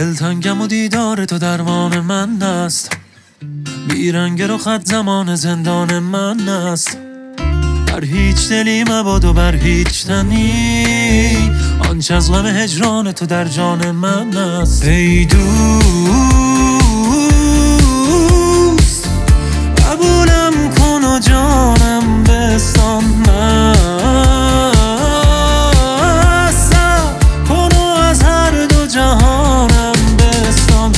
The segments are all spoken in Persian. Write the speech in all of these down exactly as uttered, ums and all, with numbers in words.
دلتنگم و دیدار تو درمان من است، بیرنگ رو خط زمان زندان من است. بر هیچ دلی مباد و بر هیچ تنی، آنچه از غم هجران تو در جان من است. ای دوست قبولم کن و جانم بستان، مستم کن و از هر دو جهانم بستان.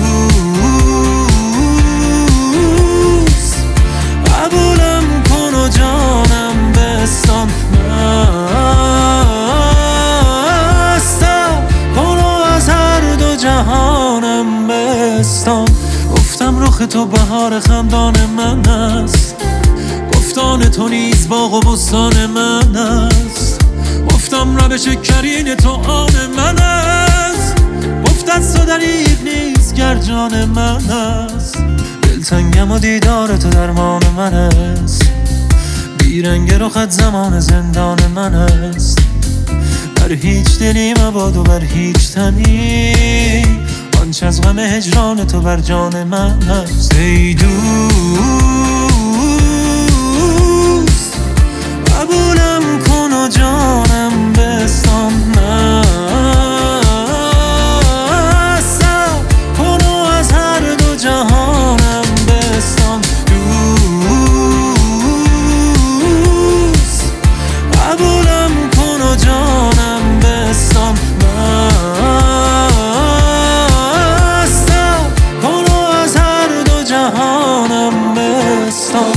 دوست قبولم کن و جانم بستان، مستم کن و از هر دو جهانم بستان. گفتم رخ تو بهار خندان من است، گفتان تو نیز باغ و بستان من است. گفتم روش کرین تو آن من است، گفت از تو دریغ نیست گر جان من است. دلتنگم و دیدار تو درمان من است، بیرنگ رخت زمان زندان من است. بر هیچ دلی مباد و بر هیچ تنی، آنچه از غم هجران تو بر جان من است. ای دوست قبولم کن و جانم بستان، مستم کن و از هر دو جهانم بستان. دوست قبولم کن و جانم بستان، مستم کن و از هر دو جهانم بستان.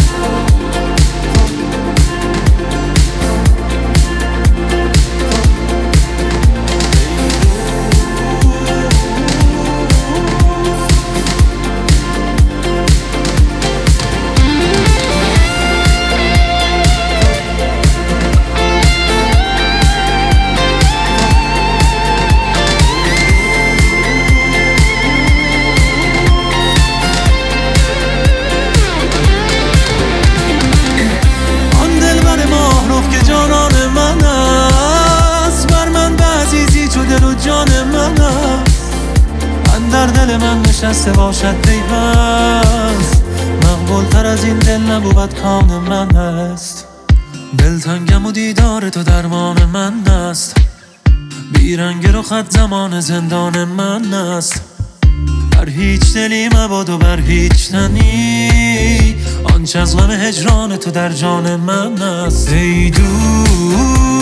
در دل من نشسته باشد پیوست، مقبول تر از این دل نبود کام من است. دلتنگم و دیدار تو درمان من است، بیرنگ رو خط زمان زندان من است. بر هیچ دلی مباد و بر هیچ تنی، آنچه از غم هجران تو در جان من است. ای دوست